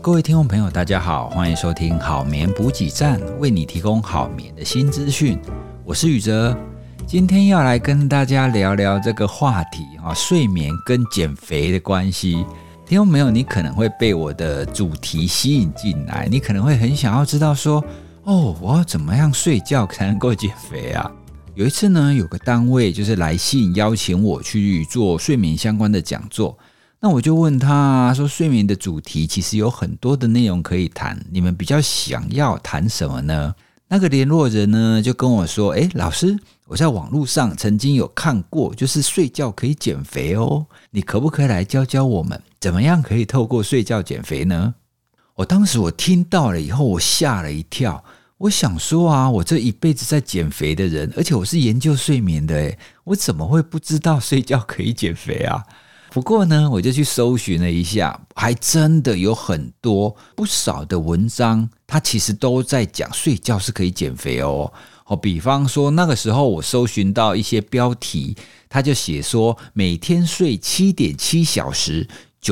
各位听众朋友大家好，欢迎收听好眠补给站，为你提供好眠的新资讯。我是宇哲，今天要来跟大家聊聊这个话题，睡眠跟减肥的关系。听众朋友，你可能会被我的主题吸引进来，你可能会很想要知道说，我要怎么样睡觉才能够减肥啊？有一次呢，有个单位就是来信邀请我去做睡眠相关的讲座，那我就问他说，睡眠的主题其实有很多的内容可以谈，你们比较想要谈什么呢？那个联络人呢就跟我说，老师，我在网络上曾经有看过，就是睡觉可以减肥哦，你可不可以来教教我们，怎么样可以透过睡觉减肥呢？当时我听到了以后，我吓了一跳。我想说我这一辈子在减肥的人，而且我是研究睡眠的，我怎么会不知道睡觉可以减肥啊？不过呢，我就去搜寻了一下，还真的有不少的文章，它其实都在讲睡觉是可以减肥哦。比方说那个时候我搜寻到一些标题，它就写说每天睡 7.7 小时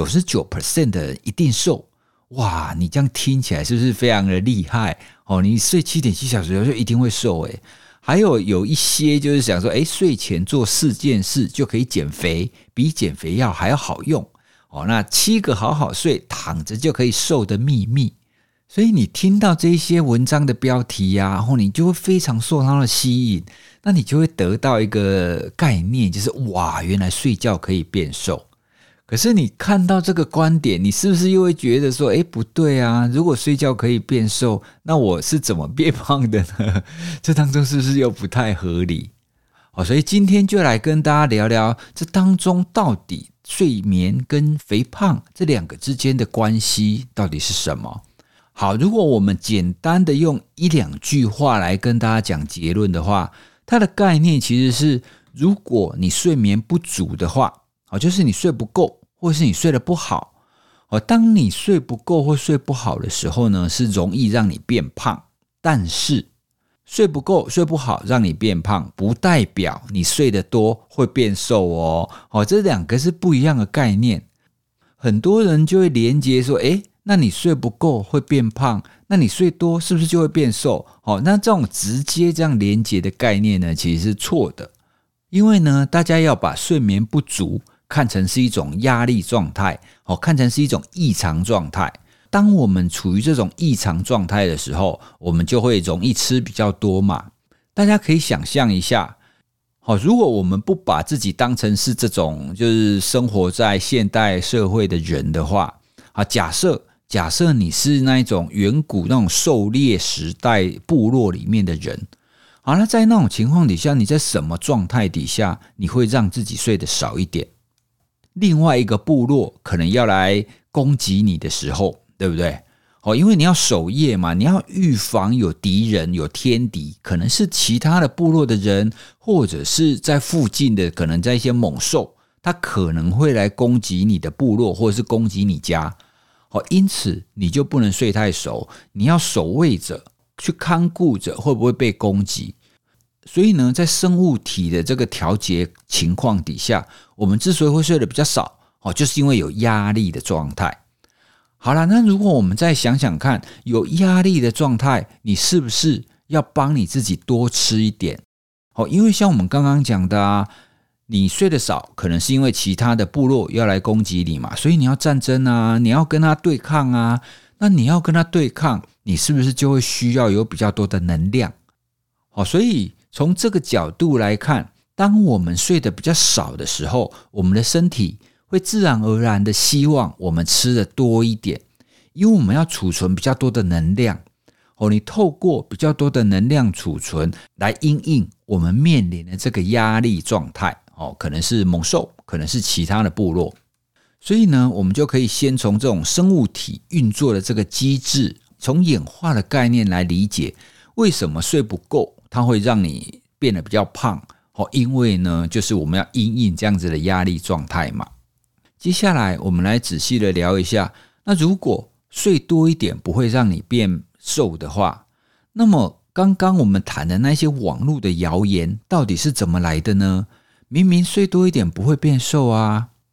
99% 的人一定瘦。哇，你这样听起来是不是非常的厉害？你睡 7.7 小时就一定会瘦还有一些就是想说，睡前做4件事就可以减肥，比减肥药还要好用。那7个好好睡，躺着就可以瘦的秘密。所以你听到这些文章的标题然后你就会非常受它的吸引，那你就会得到一个概念，就是哇，原来睡觉可以变瘦。可是你看到这个观点，你是不是又会觉得说，不对啊，如果睡觉可以变瘦，那我是怎么变胖的呢？这当中是不是又不太合理？所以今天就来跟大家聊聊，这当中到底睡眠跟肥胖这两个之间的关系到底是什么？好，如果我们简单的用1-2句话来跟大家讲结论的话，它的概念其实是，如果你睡眠不足的话，就是你睡不够，或是你睡得不好，当你睡不够或睡不好的时候呢，是容易让你变胖。但是睡不够睡不好让你变胖，不代表你睡得多会变瘦哦。这两个是不一样的概念。很多人就会连结说，那你睡不够会变胖，那你睡多是不是就会变瘦？那这种直接这样连结的概念呢，其实是错的。因为呢，大家要把睡眠不足看成是一种压力状态，看成是一种异常状态。当我们处于这种异常状态的时候，我们就会容易吃比较多嘛。大家可以想象一下，如果我们不把自己当成是这种就是生活在现代社会的人的话，假设你是那一种远古那种狩猎时代部落里面的人，那在那种情况底下，你在什么状态底下你会让自己睡得少一点？另外一个部落可能要来攻击你的时候，对不对？因为你要守夜嘛，你要预防有敌人有天敌，可能是其他的部落的人，或者是在附近的可能在一些猛兽，它可能会来攻击你的部落，或者是攻击你家。因此你就不能睡太熟，你要守卫着，去看顾着会不会被攻击。所以呢，在生物体的这个调节情况底下，我们之所以会睡得比较少，就是因为有压力的状态。好啦，那如果我们再想想看，有压力的状态，你是不是要帮你自己多吃一点？因为像我们刚刚讲的你睡得少，可能是因为其他的部落要来攻击你嘛，所以你要战争你要跟他对抗那你要跟他对抗，你是不是就会需要有比较多的能量？所以从这个角度来看，当我们睡得比较少的时候，我们的身体会自然而然的希望我们吃的多一点，因为我们要储存比较多的能量。你透过比较多的能量储存来因应我们面临的这个压力状态，可能是猛兽，可能是其他的部落。所以呢，我们就可以先从这种生物体运作的这个机制，从演化的概念来理解为什么睡不够它会让你变得比较胖。因为呢，就是我们要因应这样子的压力状态嘛。接下来我们来仔细的聊一下，那如果睡多一点不会让你变瘦的话，那么刚刚我们谈的那些网络的谣言到底是怎么来的呢？明明睡多一点不会变瘦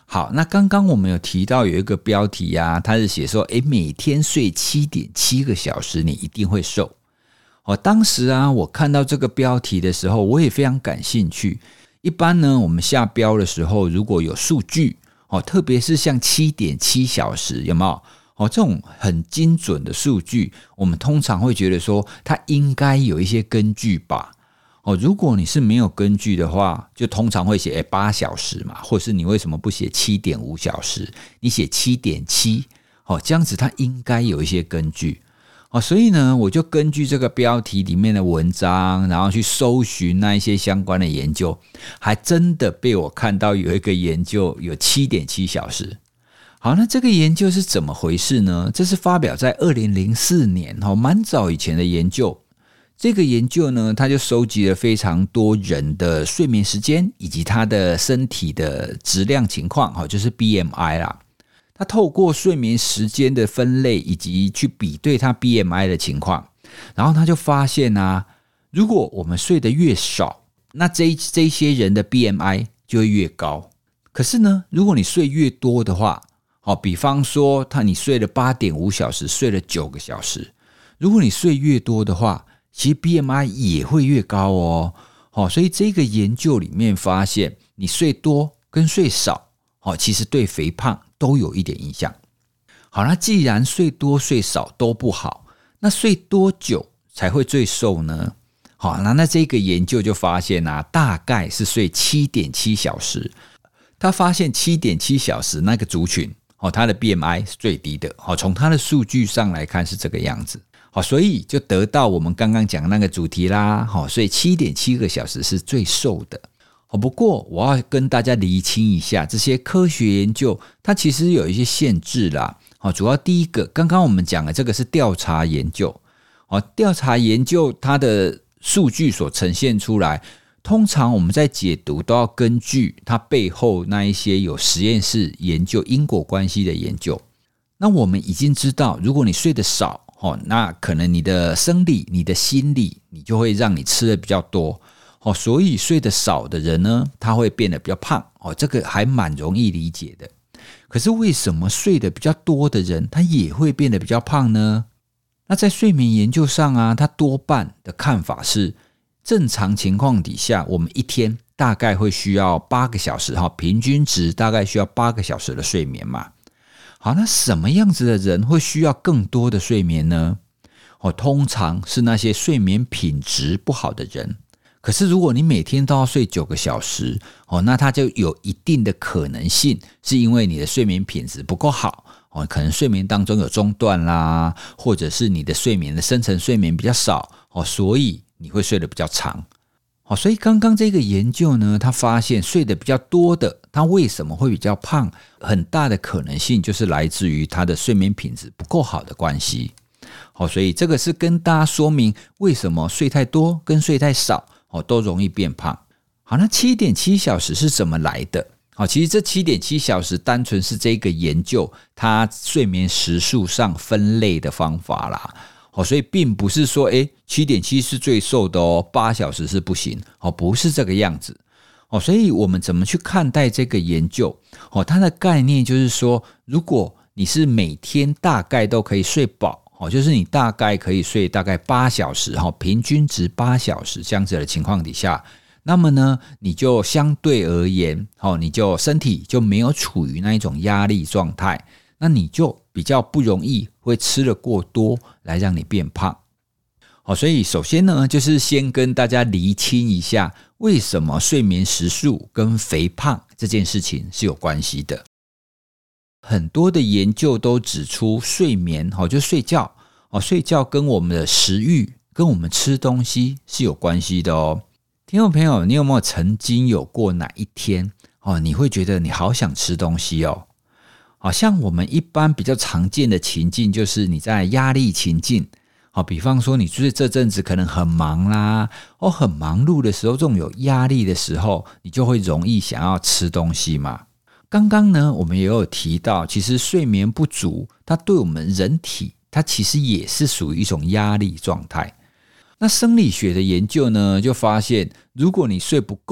好，那刚刚我们有提到有一个标题啊，它是写说每天睡 7.7 个小时你一定会瘦。当时啊我看到这个标题的时候，我也非常感兴趣。一般呢我们下标的时候如果有数据，特别是像 7.7 小时有没有这种很精准的数据，我们通常会觉得说它应该有一些根据吧。如果你是没有根据的话，就通常会写8小时嘛，或是你为什么不写 7.5 小时，你写 7.7， 这样子它应该有一些根据。所以呢我就根据这个标题里面的文章，然后去搜寻那一些相关的研究，还真的被我看到有一个研究有 7.7 小时。好，那这个研究是怎么回事呢？这是发表在2004年，蛮早以前的研究。这个研究呢，它就收集了非常多人的睡眠时间以及他的身体的质量情况，就是 BMI 啦。他透过睡眠时间的分类以及去比对他 BMI 的情况，然后他就发现啊，如果我们睡得越少，那这些人的 BMI 就会越高。可是呢，如果你睡越多的话，比方说你睡了 8.5 小时，睡了9个小时，如果你睡越多的话，其实 BMI 也会越高哦。所以这个研究里面发现，你睡多跟睡少，其实对肥胖都有一点影响。好，那既然睡多睡少都不好，那睡多久才会最瘦呢？好，那这个研究就发现啊，大概是睡 7.7 小时。他发现 7.7 小时那个族群，他的 BMI 是最低的。从他的数据上来看是这个样子。所以就得到我们刚刚讲的那个主题啦。所以 7.7 个小时是最瘦的。不过我要跟大家厘清一下，这些科学研究它其实有一些限制啦。主要第一个，刚刚我们讲的这个是调查研究。调查研究它的数据所呈现出来，通常我们在解读都要根据它背后那一些有实验室研究因果关系的研究。那我们已经知道，如果你睡得少，那可能你的生理你的心理你就会让你吃的比较多。所以睡得少的人呢，他会变得比较胖。这个还蛮容易理解的。可是为什么睡得比较多的人他也会变得比较胖呢？那在睡眠研究上啊，他多半的看法是，正常情况底下我们一天大概会需要8个小时，平均值大概需要8个小时的睡眠嘛。好，那什么样子的人会需要更多的睡眠呢？通常是那些睡眠品质不好的人。可是如果你每天都要睡9个小时，那它就有一定的可能性是因为你的睡眠品质不够好，可能睡眠当中有中断啦，或者是你的睡眠的深层睡眠比较少，所以你会睡得比较长。所以刚刚这个研究呢，他发现睡得比较多的，他为什么会比较胖，很大的可能性就是来自于他的睡眠品质不够好的关系。所以这个是跟大家说明为什么睡太多跟睡太少都容易变胖。好，那 7.7 小时是怎么来的？其实这 7.7 小时单纯是这个研究它睡眠时数上分类的方法啦。所以并不是说7.7 是最瘦的8小时是不行，不是这个样子。所以我们怎么去看待这个研究？它的概念就是说，如果你是每天大概都可以睡饱，就是你大概可以睡大概8小时，平均值8小时这样子的情况底下，那么呢，你就相对而言，你就身体就没有处于那一种压力状态，那你就比较不容易会吃得过多来让你变胖。所以首先呢，就是先跟大家厘清一下，为什么睡眠时数跟肥胖这件事情是有关系的。很多的研究都指出，睡眠就睡觉，睡觉跟我们的食欲跟我们吃东西是有关系的哦。听众朋友，你有没有曾经有过哪一天你会觉得你好想吃东西哦？好像我们一般比较常见的情境就是你在压力情境，比方说你就是这阵子可能很忙啦，很忙碌的时候，这种有压力的时候，你就会容易想要吃东西嘛。刚刚呢，我们也有提到，其实睡眠不足，它对我们人体，它其实也是属于一种压力状态。那生理学的研究呢，就发现，如果你睡不够，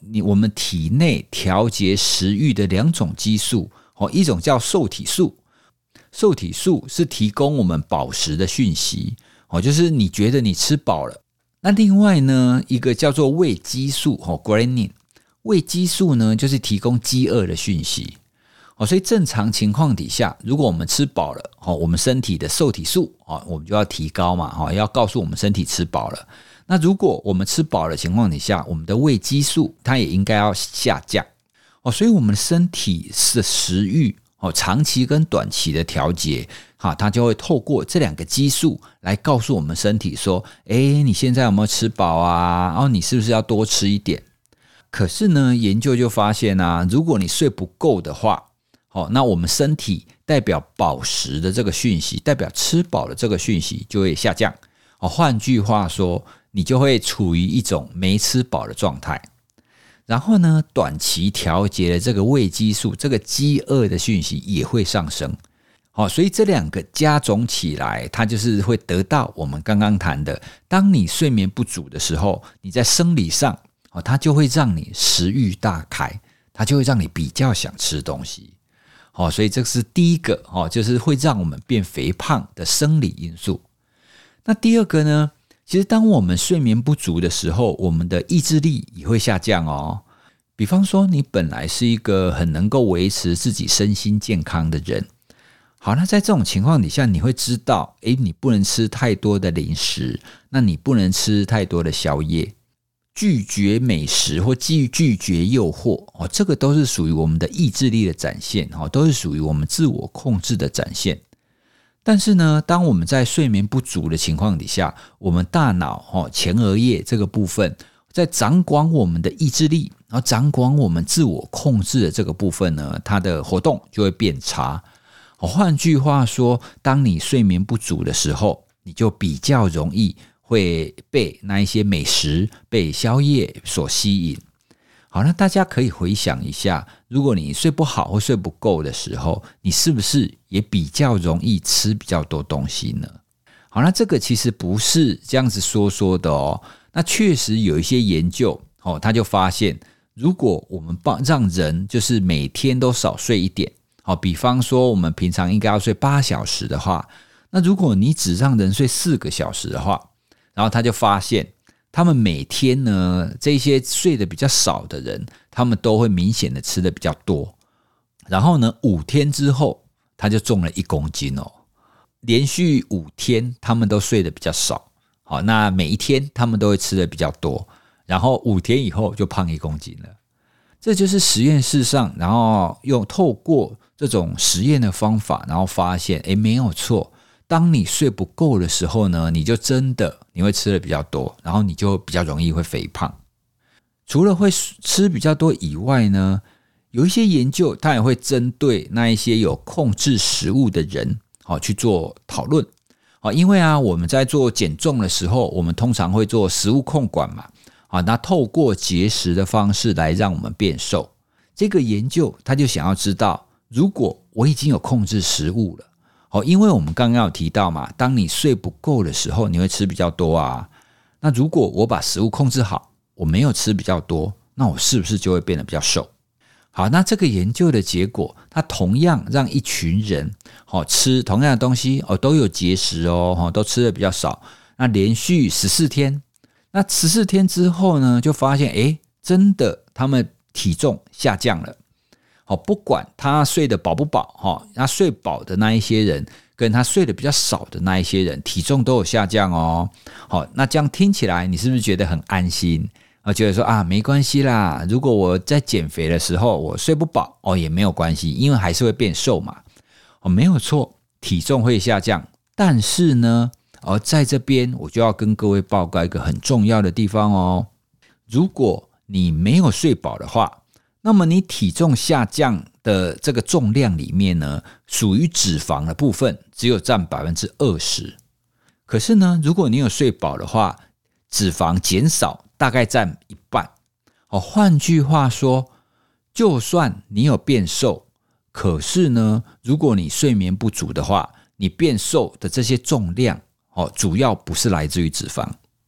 我们体内调节食欲的2种激素，一种叫瘦体素，瘦体素是提供我们饱食的讯息，就是你觉得你吃饱了。那另外呢，一个叫做胃激素 ghrelin， 胃激素呢就是提供饥饿的讯息。所以正常情况底下，如果我们吃饱了，我们身体的瘦体素我们就要提高嘛，要告诉我们身体吃饱了。那如果我们吃饱的情况底下，我们的胃激素它也应该要下降。所以我们身体的食欲长期跟短期的调节，它就会透过这2个激素来告诉我们身体说，你现在有没有吃饱啊？你是不是要多吃一点？可是呢，研究就发现啊，如果你睡不够的话，那我们身体代表饱食的这个讯息，代表吃饱的这个讯息就会下降。换句话说，你就会处于一种没吃饱的状态。然后呢，短期调节的这个胃激素，这个饥饿的讯息也会上升。所以这2个加总起来，它就是会得到我们刚刚谈的，当你睡眠不足的时候，你在生理上它就会让你食欲大开，它就会让你比较想吃东西。所以这是第一个，就是会让我们变肥胖的生理因素。那第二个呢，其实当我们睡眠不足的时候，我们的意志力也会下降哦。比方说，你本来是一个很能够维持自己身心健康的人，好，那在这种情况底下，你会知道，你不能吃太多的零食，那你不能吃太多的宵夜，拒绝美食或拒绝诱惑，这个都是属于我们的意志力的展现，都是属于我们自我控制的展现。但是呢，当我们在睡眠不足的情况底下，我们大脑前额叶这个部分在掌管我们的意志力，然后掌管我们自我控制的这个部分呢，它的活动就会变差。换句话说，当你睡眠不足的时候，你就比较容易会被那一些美食、被宵夜所吸引。好，那大家可以回想一下，如果你睡不好或睡不够的时候，你是不是也比较容易吃比较多东西呢？好，那这个其实不是这样子说的哦。那确实有一些研究，他就发现，如果我们让人就是每天都少睡一点，比方说我们平常应该要睡8小时的话，那如果你只让人睡4个小时的话，然后他就发现他们每天呢，这些睡得比较少的人，他们都会明显的吃得比较多。然后呢，5天之后他就重了1公斤哦。连续5天他们都睡得比较少，好，那每一天他们都会吃得比较多，然后5天以后就胖1公斤了。这就是实验室上，然后透过这种实验的方法，然后发现没有错，当你睡不够的时候呢，你就真的你会吃的比较多，然后你就比较容易会肥胖。除了会吃比较多以外呢，有一些研究它也会针对那一些有控制食物的人去做讨论。因为我们在做减重的时候，我们通常会做食物控管嘛，那透过节食的方式来让我们变瘦。这个研究他就想要知道，如果我已经有控制食物了，因为我们刚刚有提到嘛，当你睡不够的时候，你会吃比较多啊。那如果我把食物控制好，我没有吃比较多，那我是不是就会变得比较瘦？好，那这个研究的结果，它同样让一群人吃同样的东西都有节食都吃的比较少。那连续14天，那14天之后呢，就发现真的他们体重下降了。不管他睡得饱不饱，他睡饱的那一些人跟他睡得比较少的那一些人体重都有下降哦。那这样听起来你是不是觉得很安心？觉得说没关系啦，如果我在减肥的时候我睡不饱也没有关系，因为还是会变瘦嘛。没有错，体重会下降，但是呢在这边我就要跟各位报告一个很重要的地方哦。如果你没有睡饱的话，那么你体重下降的这个重量里面呢，属于脂肪的部分只有占 20%。 可是呢，如果你有睡饱的话，脂肪减少大概占1半。换句话说，就算你有变瘦，可是呢，如果你睡眠不足的话，你变瘦的这些重量主要不是来自于脂肪。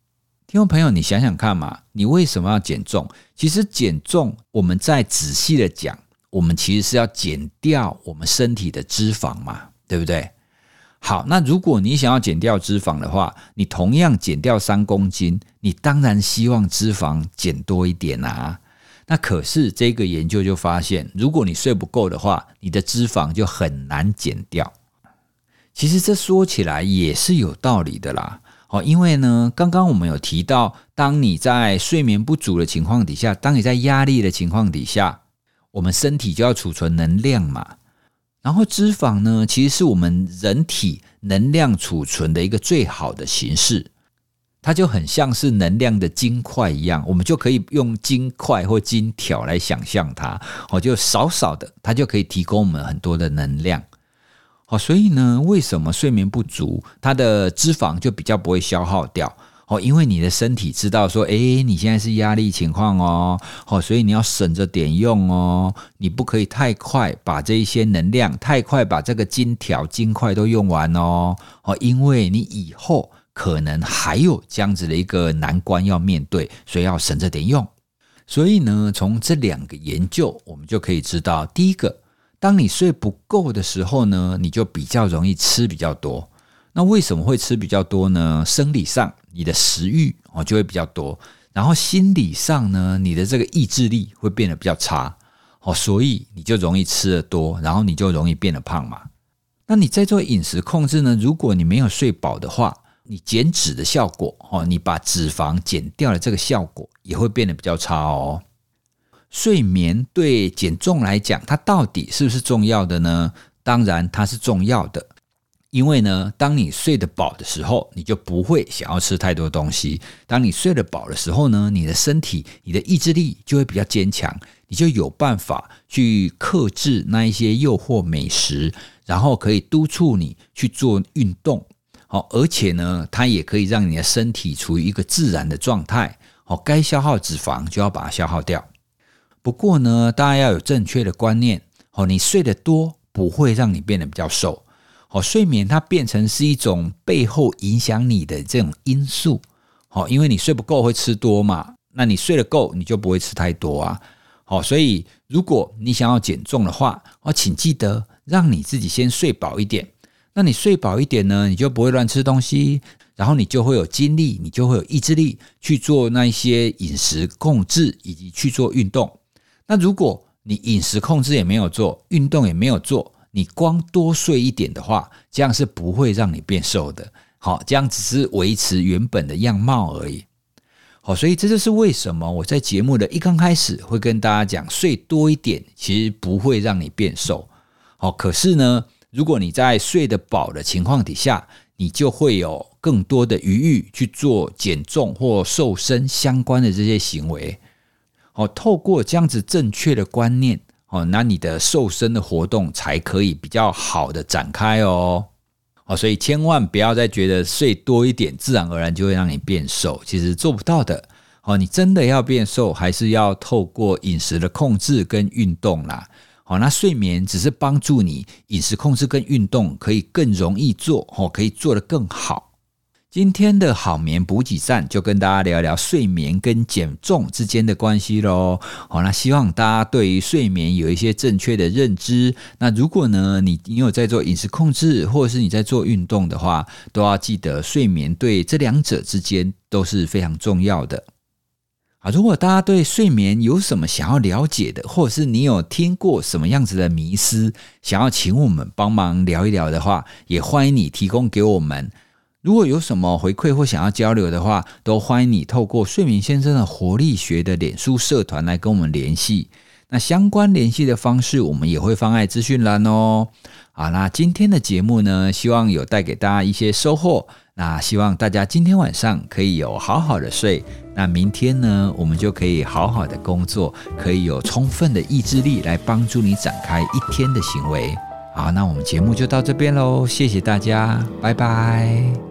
听众朋友，你想想看嘛，你为什么要减重？其实减重，我们再仔细的讲，我们其实是要减掉我们身体的脂肪嘛，对不对？好，那如果你想要减掉脂肪的话，你同样减掉3公斤，你当然希望脂肪减多一点啊。那可是这个研究就发现，如果你睡不够的话，你的脂肪就很难减掉。其实这说起来也是有道理的啦。因为呢，刚刚我们有提到，当你在睡眠不足的情况底下，当你在压力的情况底下，我们身体就要储存能量嘛。然后脂肪呢，其实是我们人体能量储存的一个最好的形式，它就很像是能量的金块一样，我们就可以用金块或金条来想象它，就少少的，它就可以提供我们很多的能量。所以呢，为什么睡眠不足，它的脂肪就比较不会消耗掉？因为你的身体知道说，你现在是压力情况哦，所以你要省着点用哦，你不可以太快把这一些能量，太快把这个金条、金块都用完哦，因为你以后可能还有这样子的一个难关要面对，所以要省着点用。所以呢，从这2个研究，我们就可以知道，第一个，当你睡不够的时候呢，你就比较容易吃比较多。那为什么会吃比较多呢？生理上你的食欲就会比较多，然后心理上呢，你的这个意志力会变得比较差，所以你就容易吃得多，然后你就容易变得胖嘛。那你在做饮食控制呢，如果你没有睡饱的话，你减脂的效果，你把脂肪减掉的这个效果也会变得比较差哦。睡眠对减重来讲，它到底是不是重要的呢？当然它是重要的，因为呢，当你睡得饱的时候，你就不会想要吃太多东西。当你睡得饱的时候呢，你的身体、你的意志力就会比较坚强，你就有办法去克制那一些诱惑美食，然后可以督促你去做运动。而且呢，它也可以让你的身体处于一个自然的状态，该消耗脂肪就要把它消耗掉。不过呢，大家要有正确的观念，你睡得多不会让你变得比较瘦。睡眠它变成是一种背后影响你的这种因素，因为你睡不够会吃多嘛，那你睡得够你就不会吃太多啊。所以如果你想要减重的话，请记得让你自己先睡饱一点。那你睡饱一点呢，你就不会乱吃东西，然后你就会有精力，你就会有意志力去做那一些饮食控制以及去做运动。那如果你饮食控制也没有做，运动也没有做，你光多睡一点的话，这样是不会让你变瘦的。这样只是维持原本的样貌而已。所以这就是为什么我在节目的一刚开始会跟大家讲，睡多一点其实不会让你变瘦。可是呢，如果你在睡得饱的情况底下，你就会有更多的余裕去做减重或瘦身相关的这些行为。透过这样子正确的观念，那你的瘦身的活动才可以比较好的展开哦。所以千万不要再觉得睡多一点自然而然就会让你变瘦，其实做不到的。你真的要变瘦，还是要透过饮食的控制跟运动啦。那睡眠只是帮助你饮食控制跟运动可以更容易做，可以做得更好。今天的好眠补给站就跟大家聊聊睡眠跟减重之间的关系咯。那希望大家对于睡眠有一些正确的认知。那如果呢，你有在做饮食控制，或者是你在做运动的话，都要记得睡眠对这2者之间都是非常重要的。如果大家对睡眠有什么想要了解的，或者是你有听过什么样子的迷思，想要请我们帮忙聊一聊的话，也欢迎你提供给我们。如果有什么回馈或想要交流的话，都欢迎你透过睡眠先生的活力学的脸书社团来跟我们联系。那相关联系的方式我们也会放在资讯栏哦。那今天的节目呢，希望有带给大家一些收获。那希望大家今天晚上可以有好好的睡，那明天呢，我们就可以好好的工作，可以有充分的意志力来帮助你展开一天的行为。好，那我们节目就到这边咯，谢谢大家，拜拜。